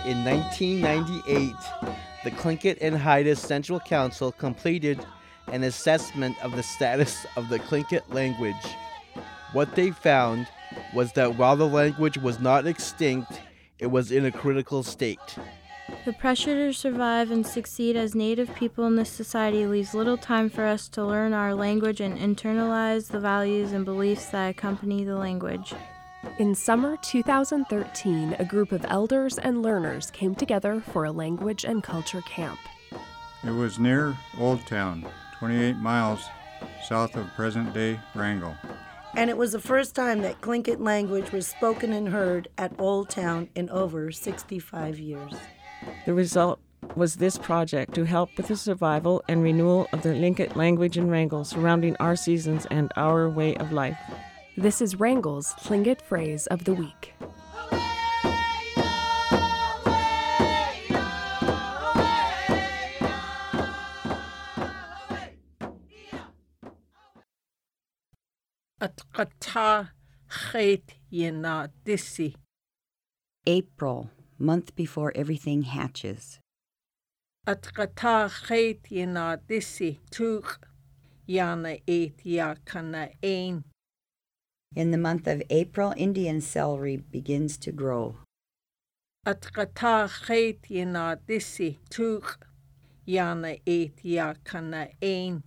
in 1998, the Tlingit and Haida Central Council completed an assessment of the status of the Tlingit language. What they found was that while the language was not extinct, it was in a critical state. The pressure to survive and succeed as Native people in this society leaves little time for us to learn our language and internalize the values and beliefs that accompany the language. In summer 2013, a group of elders and learners came together for a language and culture camp. It was near Old Town, 28 miles south of present-day Wrangell. And it was the first time that Tlingit language was spoken and heard at Old Town in over 65 years. The result was this project to help with the survival and renewal of the Tlingit language in Wrangell surrounding our seasons and our way of life. This is Wrangell's Tlingit phrase of the week. Atqata khait yena disi. April, month before everything hatches. Atqata khait yena disi tuq yana eight yakana ain. In the month of April, Indian celery begins to grow. Atqata khait yena disi tuq yana eight yakana ain.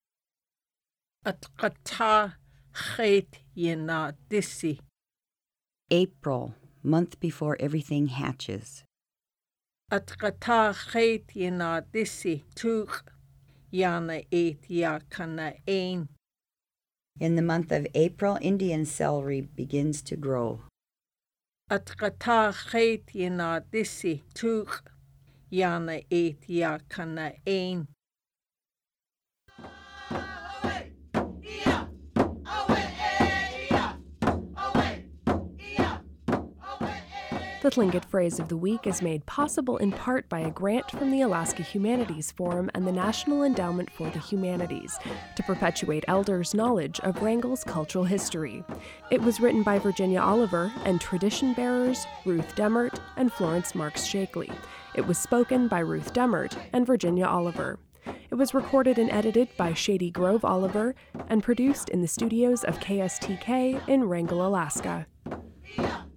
Atqata khait yena disi. April, month before everything hatches. Atqata khait yena disi tuq yana eight yakana ain. In the month of April, Indian celery begins to grow. Atqata khait yena disi tuq yana eight yakana ain. The Tlingit phrase of the week is made possible in part by a grant from the Alaska Humanities Forum and the National Endowment for the Humanities to perpetuate elders' knowledge of Wrangell's cultural history. It was written by Virginia Oliver and tradition bearers Ruth Demert and Florence Marks Shakely. It was spoken by Ruth Demert and Virginia Oliver. It was recorded and edited by Shady Grove Oliver and produced in the studios of KSTK in Wrangell, Alaska.